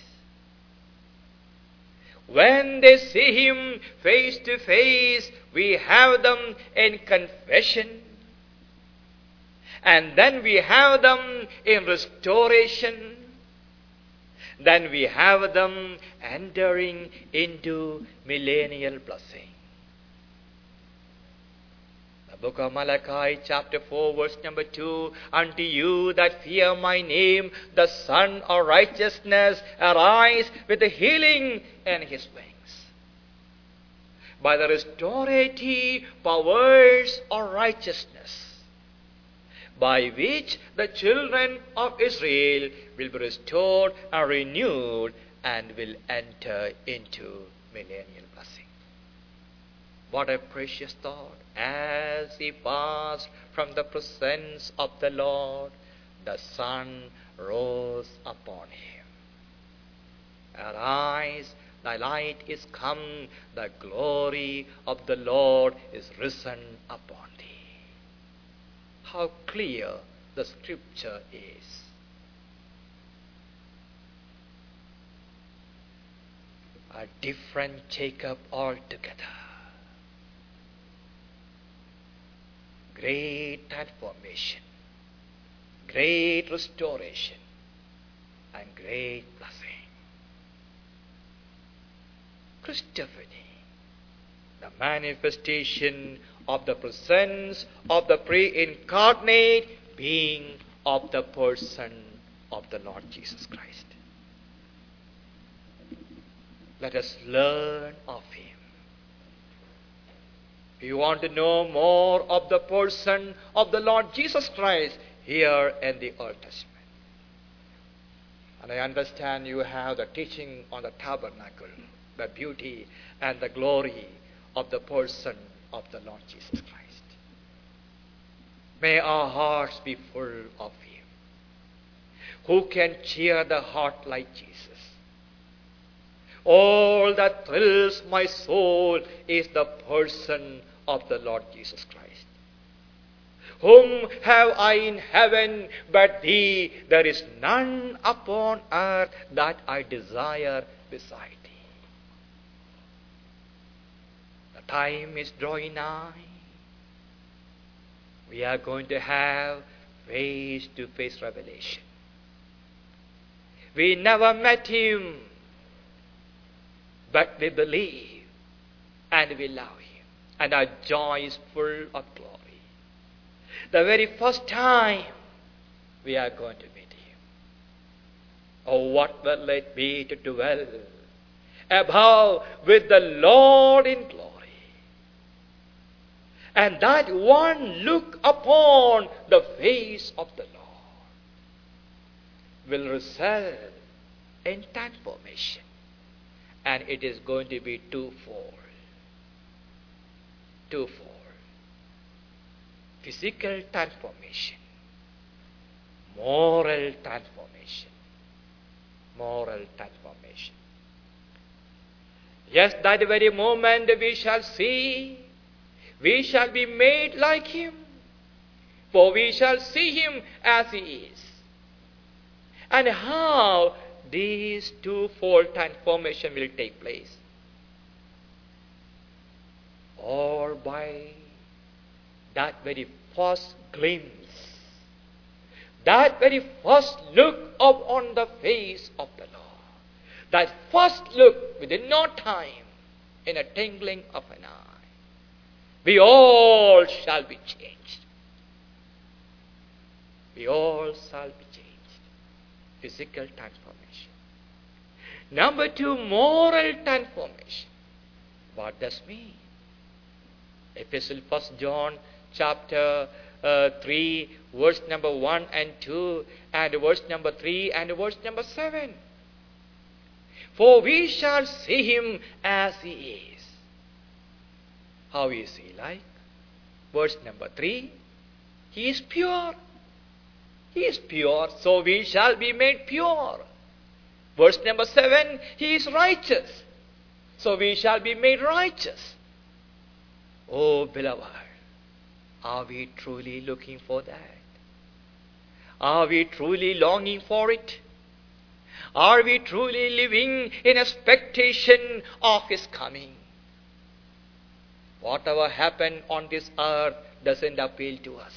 When they see him face to face, we have them in confession. And then we have them in restoration. Then we have them entering into millennial blessing. The book of Malachi, chapter 4, verse number 2. Unto you that fear my name, the Son of Righteousness arise with the healing in his wings. By the restorative powers of righteousness, by which the children of Israel will be restored and renewed and will enter into millennial blessing. What a precious thought. As he passed from the presence of the Lord, the sun rose upon him. Arise, thy light is come, the glory of the Lord is risen upon thee. How clear the scripture is. A different Jacob altogether. Great transformation, great restoration, and great blessing. Christophany, the manifestation of the presence of the pre-incarnate being of the person of the Lord Jesus Christ. Let us learn of him. If you want to know more of the person of the Lord Jesus Christ, here in the Old Testament. And I understand you have the teaching on the tabernacle, the beauty and the glory of the person of the Lord Jesus Christ. May our hearts be full of him. Who can cheer the heart like Jesus? All that thrills my soul is the person of the Lord Jesus Christ. Whom have I in heaven but thee? There is none upon earth that I desire beside thee. The time is drawing nigh. We are going to have face-to-face revelation. We never met him, but we believe and we love him. And our joy is full of glory. The very first time we are going to meet him. Oh, what will it be to dwell above with the Lord in glory. And that one look upon the face of the Lord will result in transformation. And it is going to be twofold. Twofold. Physical transformation. Moral transformation. Moral transformation. Yes, that very moment we shall see, we shall be made like him. For we shall see him as he is. And how these twofold transformation will take place? Or by that very first glimpse That very first look upon the face of the Lord, that first look within no time, in a twinkling of an eye, we all shall be changed. We all shall be changed. Physical transformation. Number 2, moral transformation. What does it mean? Epistle 1 John chapter 3, verse number 1 and 2, and verse number 3 and verse number 7. For we shall see him as he is. How is he like? Verse number 3, he is pure. He is pure, so we shall be made pure. Verse number 7, he is righteous, so we shall be made righteous. Oh, beloved, are we truly looking for that? Are we truly longing for it? Are we truly living in expectation of his coming? Whatever happened on this earth doesn't appeal to us.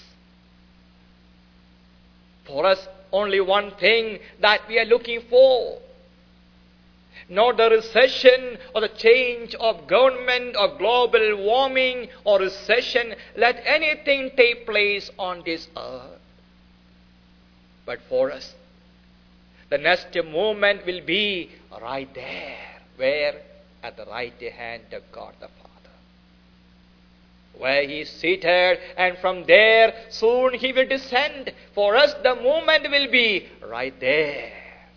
For us, only one thing that we are looking for. Not the recession or the change of government or global warming or recession. Let anything take place on this earth. But for us, the next moment will be right there. Where? At the right hand of God the Father. Where he is seated, and from there soon he will descend. For us the moment will be right there.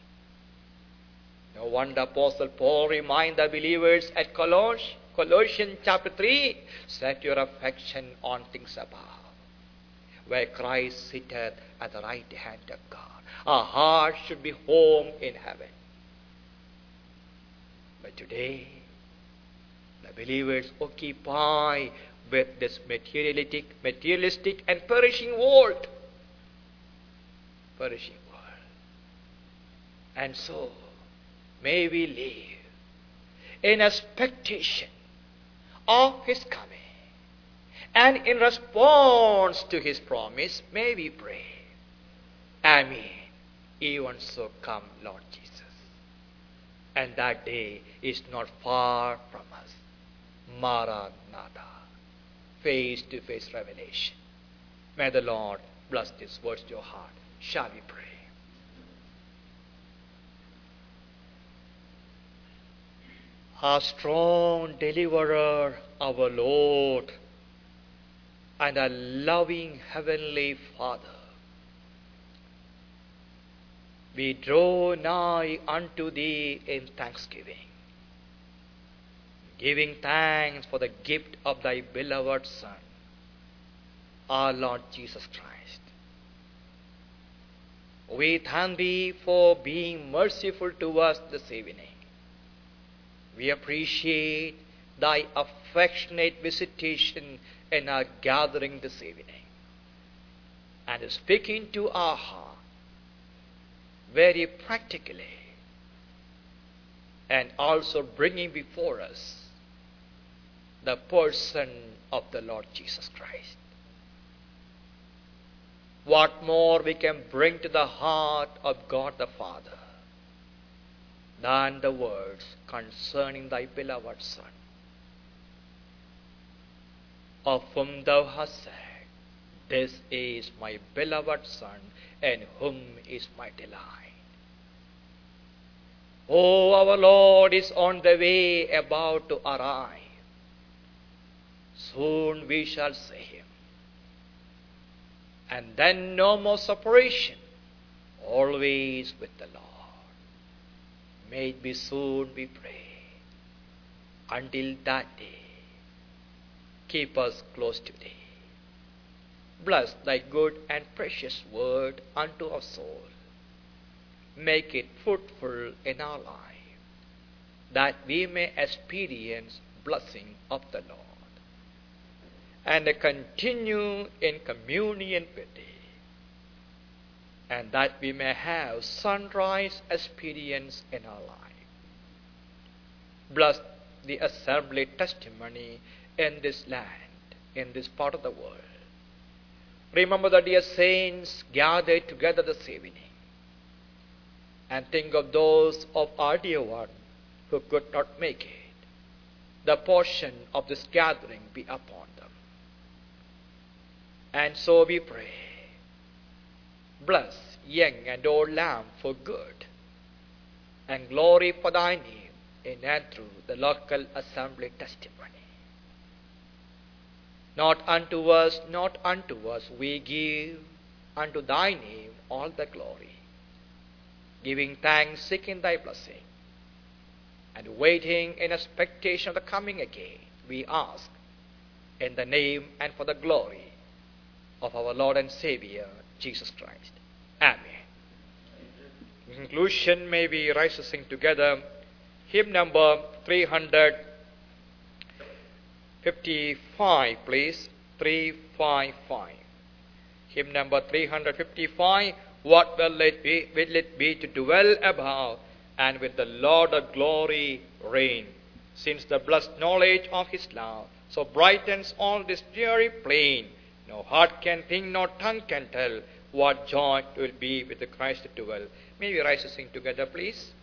No wonder Apostle Paul reminds the believers at Colossians chapter 3, set your affection on things above, where Christ sitteth at the right hand of God. Our heart should be home in heaven. But today, the believers occupy with this materialistic and perishing world. Perishing world. And so, may we live in expectation of his coming. And in response to his promise, may we pray, Amen. Even so come, Lord Jesus. And that day is not far from us. Maranatha. Face-to-face revelation. May the Lord bless these words to your heart. Shall we pray? Our strong deliverer, our Lord, and our loving Heavenly Father, we draw nigh unto Thee in thanksgiving, giving thanks for the gift of Thy beloved Son, our Lord Jesus Christ. We thank Thee for being merciful to us this evening. We appreciate Thy affectionate visitation in our gathering this evening, and speaking to our heart very practically, and also bringing before us the person of the Lord Jesus Christ. What more we can bring to the heart of God the Father than the words concerning Thy beloved Son, of whom Thou hast said, This is my beloved Son, in whom is my delight. Oh, our Lord is on the way, about to arrive. Soon we shall see Him. And then no more separation, always with the Lord. May it be soon, we pray. Until that day, keep us close to Thee. Bless Thy good and precious word unto our soul. Make it fruitful in our life, that we may experience blessing of the Lord, and continue in communion with Thee, and that we may have sunrise experience in our life. Bless the assembly testimony in this land, in this part of the world. Remember the dear saints gathered together this evening. And think of those of our dear one who could not make it. The portion of this gathering be upon them. And so we pray. Bless young and old lamb for good, and glory for thy name in and through the local assembly testimony. Not unto us we give, unto thy name all the glory, giving thanks, seeking thy blessing, and waiting in expectation of the coming again, we ask in the name and for the glory of our Lord and Savior, Jesus Christ. Amen. In conclusion, may we rise to sing together hymn number 355, please. 355. Hymn number 355. What will it be to dwell above and with the Lord of glory reign? Since the blessed knowledge of his love so brightens all this dreary plain, no heart can think, no tongue can tell what joy it will be with the Christ to dwell. May we rise to sing together, please.